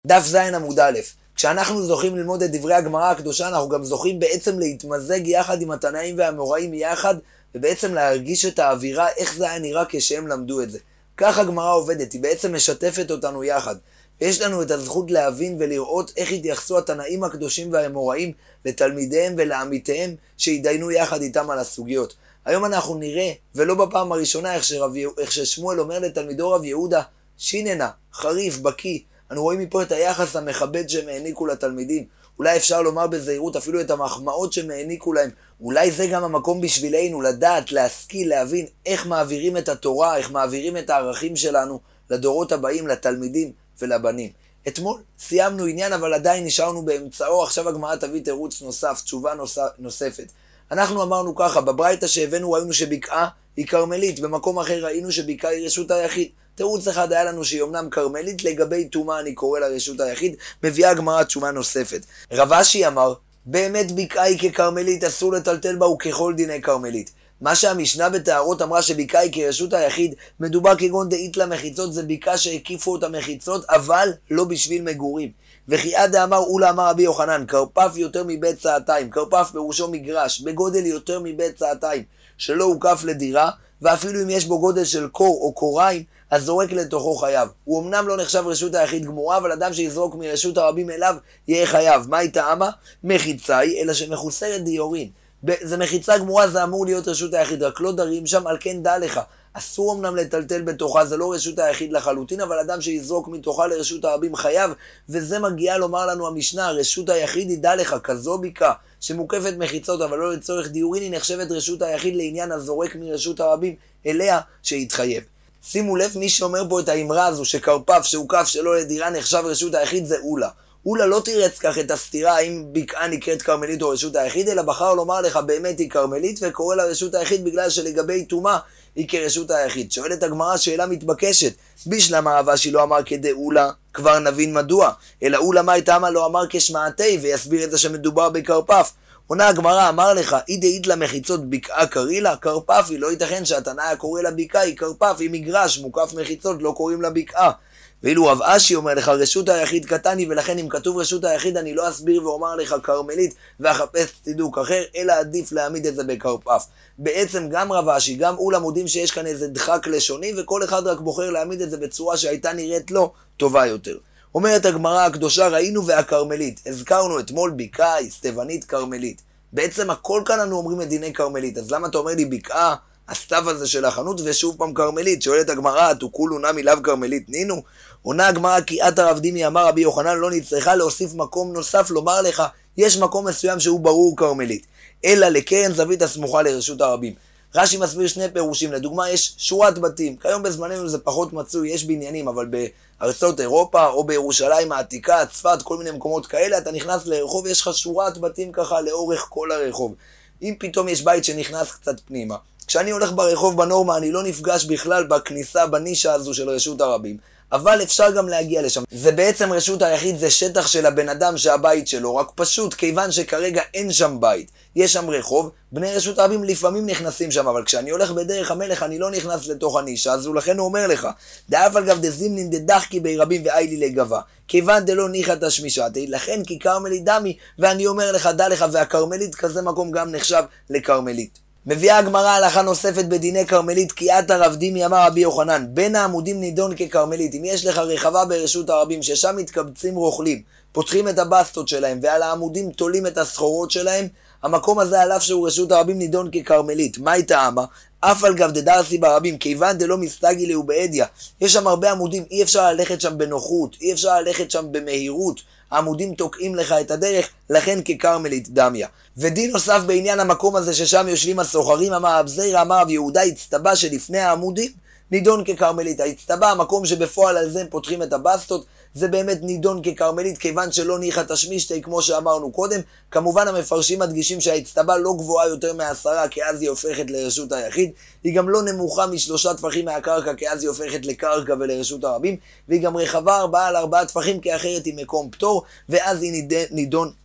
דף ז' עמוד א'. כשאנחנו זוכים ללמוד את דברי הגמרא הקדושה, אנחנו גם זוכים בעצם להתמזג יחד עם התנאים והאמוראים יחד, ובעצם להרגיש את האווירה, איך זה היה נראה כשהם למדו את זה. כך הגמרא עובדת, היא בעצם משתפת אותנו יחד. ויש לנו את הזכות להבין ולראות איך התייחסו התנאים הקדושים והאמוראים לתלמידיהם ולעמיתיהם שהתדיינו יחד איתם על הסוגיות. היום אנחנו נראה, ולא בפעם הראשונה, איך ששמואל אומר לתלמידו רב יהודה, שיננה, חריף, בקיא. אנו רואים מפה את היחס המכבד שהם העניקו לתלמידים. אולי אפשר לומר בזהירות אפילו את המחמאות שהם העניקו להם. אולי זה גם המקום בשבילנו לדעת, להשכיל, להבין איך מעבירים את התורה, איך מעבירים את הערכים שלנו לדורות הבאים, לתלמידים ולבנים. אתמול סיימנו עניין, אבל עדיין נשארנו באמצעו. עכשיו הגמרא תביא תירוץ נוסף, תשובה נוספת. אנחנו אמרנו ככה, בברייתא שהבאנו ראינו שבקעה היא קרמלית, במקום אחר ראינו שבקעה היא רשות היחיד. תירוץ אחד היה לנו שהיא אומנם קרמלית, לגבי תומה אני קורא לה רשות היחיד, מביאה הגמרא תשובה נוספת. רב אשי אמר, באמת בקעה היא כקרמלית, אסור לטלטל בה וככל דיני קרמלית. מה שהמשנה בתארות אמרה שבקעה היא כרשות היחיד, מדובר כגון דאית למחיצות, זה בקעה שהקיפו אותה מחיצות, אבל לא בשביל מגורים. וכי עד אמר אולה אמר רבי יוחנן, קרפף יותר מבית צעתיים, קרפף פירושו מגרש, בגודל יותר מבית צעתיים, שלא הוקף לדירה, ואפילו אם יש בו גודל של קור או קוריים, אז זורק לתוכו חייב. הוא אמנם לא נחשב רשות היחיד גמורה, אבל אדם שיזרוק מרשות הרבים אליו יהיה חייב. מה היא טעמה? מחיצה היא, אלא שמחוסרת דיורין. זה מחיצה גמורה, זה אמור להיות רשות היחיד, רק לא דרים שם, על כן דע לך. אסור אמנם לטלטל בתוכה, זה לא רשות היחיד לחלוטין, אבל אדם שיזרוק מתוכה לרשות הרבים חייב, וזה מגיע לומר לנו המשנה, רשות היחיד היא דע לך, כזו בקעה, שמוקפת מחיצות, אבל לא לצורך דיורין, היא נחשבת רשות היחיד לעניין הזורק מרשות הרבים אליה שיתחייב. שימו לב, מי שאומר פה את האמרה הזו שקרפף שהוקף שלא לדירה נחשב רשות היחיד זה אולה. אולה לא תירץ כך את הסתירה האם בקעה נקראת קרמלית או רשות היחיד, אלא בחר לומר לך באמת היא קרמלית וקורא לה רשות היחיד בגלל שלגבי תומה היא כרשות היחיד. שואלת הגמרא שאלה מתבקשת, בשלמה רב אשי לא אמר כדי אולה, כבר נבין מדוע, אלא אולה מה טעמה לא אמר כשמעתי, ויסביר את זה שמדובר בקרפף. עונה הגמרא, אמר לך, אי דאית למחיצות בקעה קרילה, קרפף היא, לא ייתכן שהתנא היה קורא לה בקעה, היא קרפף, היא מגרש, מוקף מחיצות, לא קוראים לה בקעה. ואילו רב אשי אומר לך, רשות היחיד קטני, ולכן אם כתוב רשות היחיד אני לא אסביר ואומר לך קרמלית ואחפש צידוק אחר, אלא עדיף להעמיד את זה בקרפף. בעצם גם רב אשי, גם אולה מודים שיש כאן איזה דחק לשוני, וכל אחד רק בוחר להעמיד את זה בצורה שהייתה נראית לו טובה יותר. אומרת הגמרא הקדושה, ראינו והקרמלית, הזכרנו אתמול בקעה, סטבנית, קרמלית. בעצם הכל כאן אנו אומרים את דיני קרמלית, אז למה אתה אומר לי בקעה, הסתיו הזה של החנות, ושוב פעם קרמלית? שואלת הגמרא, תוכלו נמי לאו קרמלית נינו? עונה הגמרא, כי עת הרב דימי אמר רבי יוחנן לא נצטרכה להוסיף מקום נוסף, לומר לך, יש מקום מסוים שהוא ברור קרמלית, אלא לקרן זווית הסמוכה לרשות הרבים. רש"י מסביר שני פירושים, לדוגמה יש שורת בתים, כיום בזמננו זה פחות מצוי, יש בניינים, אבל בארצות אירופה או בירושלים העתיקה, צפת, כל מיני מקומות כאלה, אתה נכנס לרחוב, יש לך שורת בתים ככה לאורך כל הרחוב. אם פתאום יש בית שנכנס קצת פנימה, כשאני הולך ברחוב בנורמה אני לא נפגש בכלל בכניסה, בנישה הזו של רשות הרבים, אבל אפשר גם להגיע לשם. זה בעצם רשות היחיד, זה שטח של הבן אדם שהבית שלו, רק פשוט כיוון שכרגע אין שם בית, יש שם רחוב, בני רשות הרבים לפעמים נכנסים שם, אבל כשאני הולך בדרך המלך אני לא נכנס לתוך הנישה הזו, לכן הוא אומר לך, דאף על גב דזימנין דדחקי בי רבים ואיילי לגבה, כיוון דלא ניחא תשמישתי, לכן כי קרמלית דמי, ואני אומר לך דע לך, והקרמלית כזה מקום גם נחשב לקרמלית. מביאה הגמרא הלכה נוספת בדיני קרמלית, כי עת הרב דימי אמר רבי יוחנן, בין העמודים נידון כקרמלית. אם יש לך רחבה ברשות הרבים ששם מתקבצים רוכלים, פותחים את הבסטות שלהם ועל העמודים תולים את הסחורות שלהם, המקום הזה על אף שהוא רשות הרבים נידון כקרמלית. מה היא טעמה? אף על גב דדרסי ברבים, כיוון דלא מסתגי לי ובעדיה. יש שם הרבה עמודים, אי אפשר ללכת שם בנוחות, אי אפשר ללכת שם במהירות. העמודים תוקעים לך את הדרך, לכן כקרמלית דמיה. ודין נוסף בעניין המקום הזה ששם יושבים הסוחרים, אמר רב זירא אמר רב יהודה, הצטבה שלפני העמודים נידון כקרמלית. הצטבה, המקום שבפועל על זה הם פותחים את הבסטות, זה באמת נידון כקרמלית, כיוון שלא ניחא תשמישתי כמו שאמרנו קודם. כמובן המפרשים מדגישים שההצטבה לא גבוהה יותר מ10, כי אז היא הופכת לרשות היחיד, היא גם לא נמוכה מ3 טפחים מהקרקע, כי אז היא הופכת לקרקע ולרשות הרבים, והיא גם רחבה 4 על 4 טפחים, כי אחרת היא מקום פטור, ואז היא נידון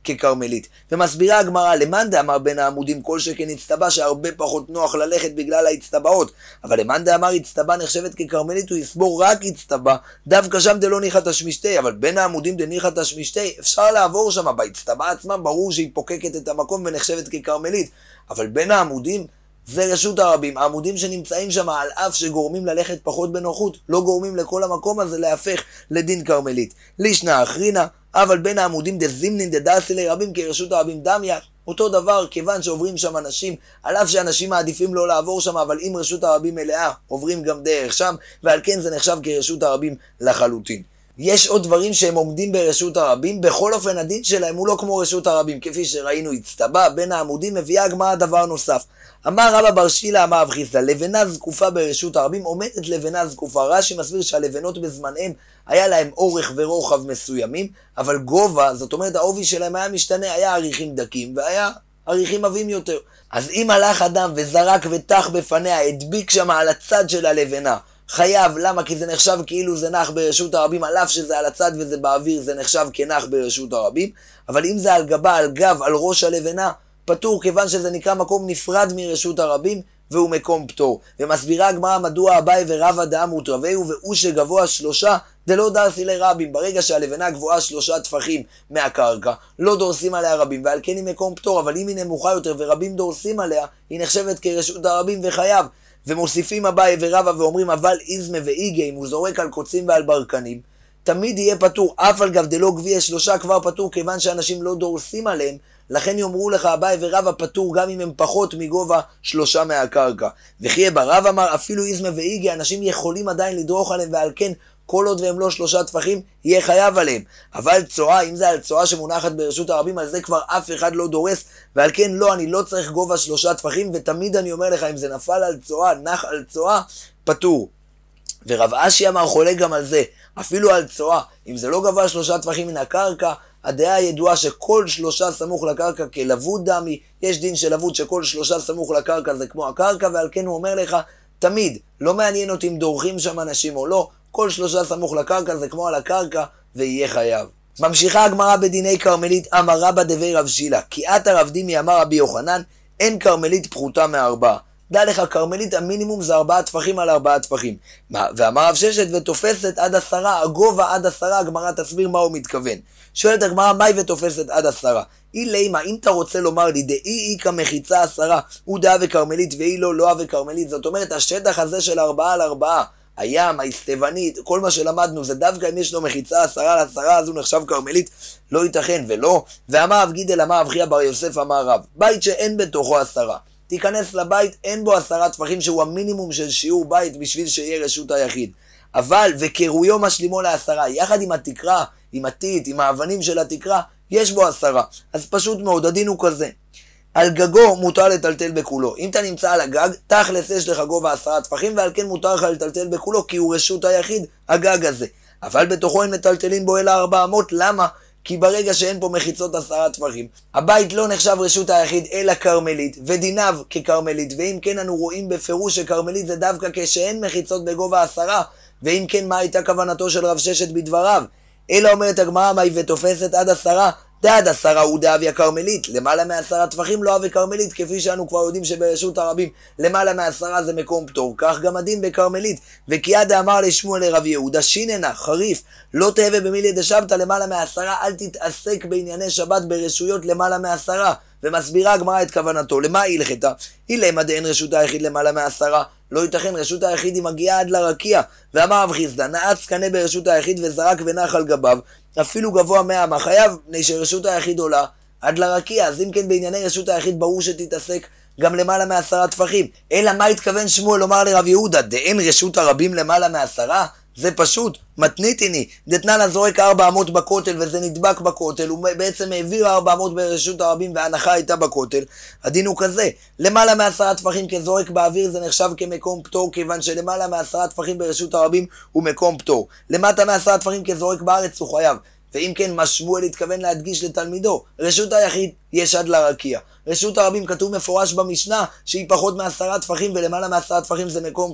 כקרמלית. ומסבירה הגמרא, למאן דאמר בין העמודים כל שכן הצטבה, שהרבה פחות נוח ללכת בגלל ההצטבעות. אבל למאן דאמר הצטבה נחשבת כקרמלית, הוא יסבור רק הצטבה, דווקא שם דלא ניחא תשמישתי. אבל בין העמודים דניחא תשמישתי, אפשר לעבור שם. בהצטבה עצמה ברור שהיא פוקקת את המקום ונחשבת כקרמלית. אבל בין העמודים זה רשות הרבים. העמודים שנמצאים שם, על אף שגורמים ללכת פחות בנוחות, לא גורמים לכל המקום הזה להפך לדין קרמלית. לישנא אחרינא, אבל בין העמודים דזימנין דדאסי לרבים כרשות הרבים דמיה. אותו דבר, כיוון שעוברים שם אנשים, על אף שאנשים מעדיפים לא לעבור שם, אבל אם רשות הרבים מלאה, עוברים גם דרך שם, ועל כן זה נחשב כרשות הרבים לחלוטין. יש עוד דברים שהם עומדים ברשות הרבים, בכל אופן הדין שלהם הוא לא כמו רשות הרבים, כפי שראינו הצטבה בין העמודים. מביאה הגמרא דבר נוסף. אמר רבא בר שילא אמר רב חיסדא, לבנה זקופה ברשות הרבים, עומדת לבנה זקופה. רש"י מסביר שהלבנות בזמנהם היה להם אורך ורוחב מסוימים, אבל גובה, זאת אומרת העובי שלהם היה משתנה, היה אריכים דקים והיה אריכים עבים יותר. אז אם הלך אדם וזרק ותח בפניה, הדביק שם על הצד של הלבנה, חייב. למה? כי זה נחשב כאילו זה נח ברשות הרבים, על אף שזה על הצד וזה באוויר, זה נחשב כנח ברשות הרבים. אבל אם זה על גבה, על גב, על ראש הלבנה, פטור, כיוון שזה נקרא מקום נפרד מרשות הרבים והוא מקום פטור. ומסבירה הגמרא מדוע אביי ורבא דאמות רביהו והוא שגבוה 3 דלא דרסי לרבים. ברגע שהלבנה גבוהה 3 טפחים מהקרקע, לא דורסים עליה רבים, ועל כן היא מקום פטור. אבל אם היא נמוכה יותר ורבים דורסים עליה, היא נחשבת כרשות הרבים וחייב. ומוסיפים אביי ורבא ואומרים, אבל איזמה ואיגי, אם הוא זורק על קוצים ועל ברקנים, תמיד יהיה פטור. אף על גב דלא גביע 3 כבר פטור, כיוון שאנשים לא דורסים עליהם. לכן יאמרו לך אביי ורבא פטור גם אם הם פחות מגובה 3 מהקרקע. וכי ברב אמר, אפילו איזמה ואיגי, אנשים יכולים עדיין לדרוך עליהם, ועל כן כל עוד והם לא 3 טפחים, יהיה חייב עליהם. אבל צועה, אם זה על צועה שמונחת ברשות הרבים, על זה כבר אף אחד לא דורס, ועל כן לא, אני לא צריך גובה 3 טפחים, ותמיד אני אומר לך, אם זה נפל על צועה, נח על צועה, פטור. ורב אשי אמר חולה גם על זה, אפילו על צועה, אם זה לא גבה 3 טפחים מן הקרקע, הדעה הידועה שכל 3 סמוך לקרקע כלבוד דמי, יש דין של לבוד שכל 3 סמוך לקרקע זה כמו הקרקע, ועל כן הוא אומר לך, תמיד, לא מעניין אותי אם דורכים שם אנשים או לא, כל 3 סמוך לקרקע זה כמו על הקרקע ויהיה חייב. ממשיכה הגמרא בדיני קרמלית, אמר רבא דבי רב שילא, כי עתה רב דימי אמר רבי יוחנן, אין קרמלית פחותה מ4. דע לך, קרמלית המינימום זה 4 טפחים על 4 טפחים. ואמר רב ששת ותופסת עד 10, הגובה עד 10, הגמרא תסביר מה הוא מתכוון. שואלת הגמרא, מהי ותופסת עד 10? אי לימה, אם אתה רוצה לומר לי, דאי איקה מחיצה 10, הוא דעה וקרמלית ואי לא וקרמלית, זאת אומרת השטח הזה של 4 על 4, הים, ההסתבנית, כל מה שלמדנו זה דווקא אם יש לו מחיצה 10 על 10, אז הוא נחשב קרמלית, לא ייתכן ולא. ואמר רב גידל אמר רב חייא בר יוסף אמר רב, בית שאין בתוכו 10, תיכנס לבית, אין בו 10 טפחים שהוא המינימום של שיעור בית בשביל שיהיה רשות היחיד. אבל וקירויו משלימו ל10, יחד עם התקרה, עם הטיט, עם האבנים של התקרה, יש בו 10. אז פשוט מאוד, הדין הוא כזה. על גגו מותר לטלטל בכולו. אם אתה נמצא על הגג, תכלס יש לך גובה 10 טפחים, ועל כן מותר לך לטלטל בכולו, כי הוא רשות היחיד, הגג הזה. אבל בתוכו אין מטלטלים בו אלא 400, למה? כי ברגע שאין פה מחיצות 10 טפחים, הבית לא נחשב רשות היחיד אלא קרמלית, ודיניו כקרמלית, ואם כן אנו רואים בפירוש שקרמלית זה דווקא כשאין מחיצות בגובה 10, ואם כן מה הייתה כוונתו של רב ששת בדבריו? אלא אומרת הגמרא, מהי ותופסת עד 10, עד 10 הוא דעה וקרמלית, למעלה מ10 טפחים לא וקרמלית, כפי שאנו כבר יודעים שברשות הרבים למעלה מ10 זה מקום פטור, כך גם הדין בקרמלית. וכי עדה אמר לשמואל לרב יהודה, שיננה, חריף, לא תהווה במילי דשבתא למעלה מ10, אל תתעסק בענייני שבת ברשויות למעלה מ10. ומסבירה הגמרא את כוונתו, למה היא הלכתה? היא למה דאין רשות היחיד למעלה מ10, לא ייתכן, רשות היחיד היא מגיעה עד לרקיע. ואמר רב חיסדא, נעץ קנה ברשות היחיד וזרק ונח על גביו, אפילו גבוה 100 מה חייב, מפני שרשות היחיד עולה עד לרקיע. אז אם כן בענייני רשות היחיד ברור שתתעסק גם למעלה מ10 טפחים. אלא מה התכוון שמואל לומר לרב יהודה, דאין רשות הרבים למעלה מ10? זה פשוט, מתניתיני, דתנן זורק 400 בכותל וזה נדבק בכותל, הוא בעצם העביר 400 ברשות הרבים וההנחה הייתה בכותל. הדין הוא כזה, למעלה מ10 טפחים כזורק באוויר זה נחשב כמקום פטור, כיוון שלמעלה מ10 טפחים ברשות הרבים הוא מקום פטור. למטה מ10 טפחים כזורק בארץ הוא חייב. ואם כן, מה שמואל התכוון להדגיש לתלמידו, רשות היחיד יש עד לרקיע. רשות הרבים כתוב מפורש במשנה שהיא פחות מ10 טפחים ולמעלה מ10 טפחים זה מקום פטור.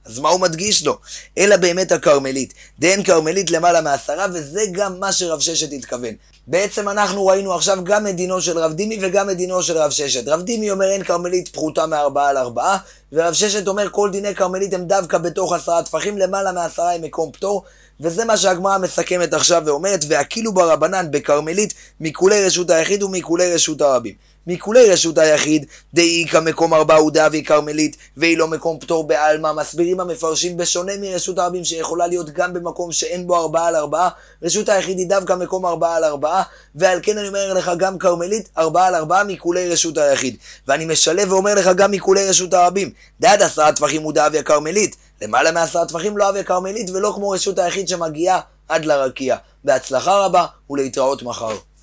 אז מה הוא מדגיש לו? אלא באמת הכרמלית. דהן כרמלית למעלה מ10, וזה גם מה שרב ששת התכוון. בעצם אנחנו ראינו עכשיו גם את דינו של רב דימי וגם את דינו של רב ששת. רב דימי אומר אין כרמלית פחותה מ4 על 4, ורב ששת אומר כל דיני כרמלית הם דווקא בתוך 10 טפחים, למעלה מ10 הם מקום פטור, וזה מה שהגמרא מסכמת עכשיו ואומרת, והקילו ברבנן בכרמלית מכולי רשות היחיד ומכולי רשות הרבים. מכולי רשות היחיד, דאי כמקום 4 הוא דאבי כרמלית, והיא לא מקום פטור בעלמא. מסבירים המפרשים בשונה מרשות הרבים שיכולה להיות גם במקום שאין בו 4 על 4, רשות היחיד היא דווקא מקום 4 על 4, ועל כן אני אומר לך גם כרמלית 4 על 4 מכולי רשות היחיד. ואני משלב ואומר לך גם מכולי רשות הרבים, דעת 10 טפחים הוא דאבי הכרמלית, למעלה מ10 טפחים לא אבי הכרמלית, ולא כמו רשות היחיד שמגיעה עד לרקיע. בהצלחה רבה ולהתראות מחר.